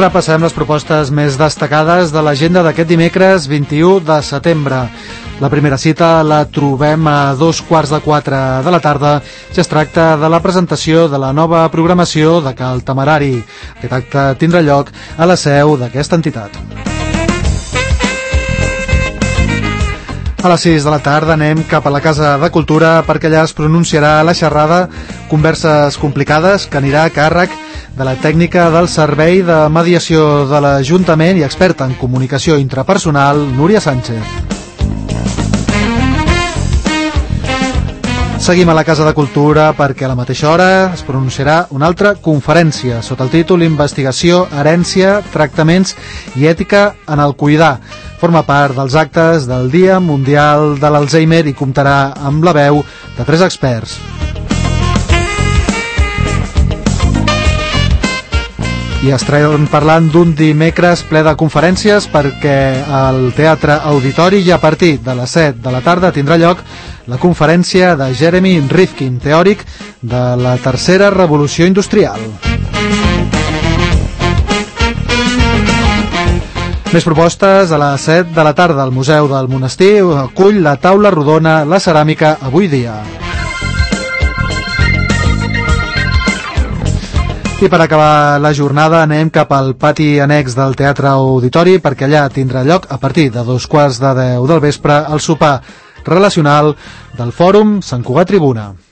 repassem les propostes més destacades de l'agenda d'aquest dimecres 21 de setembre. La primera cita la trobem a 3:15 de la tarda, ja es tracta de la presentació de la nova programació de Cal Temerari. Aquest acte tindrà lloc a la seu d'aquesta entitat. A les 6 de la tarda anem cap a la Casa de Cultura perquè allà es pronunciarà la xerrada Converses complicades, que anirà a càrrec de la tècnica del Servei de Mediació de l'Ajuntament i experta en comunicació intrapersonal, Núria Sánchez. Seguim a la Casa de Cultura perquè a la mateixa hora es pronunciarà una altra conferència sota el títol Investigació, herència, tractaments i ètica en el cuidar. Forma part dels actes del Dia Mundial de l'Alzheimer i comptarà amb la veu de 3 experts. I estarem parlant d'un dimecres ple de conferències perquè al Teatre Auditori i a partir de les 7 de la tarda tindrà lloc la conferència de Jeremy Rifkin, teòric de la tercera revolució industrial. Més propostes a les 7 de la tarda. El Museu del Monestir acull la taula rodona La ceràmica avui dia. I per acabar la jornada anem cap al pati annex del Teatre Auditori perquè allà tindrà lloc a partir de 9:15 del vespre el sopar relacional del Fòrum Sant Cugat Tribuna.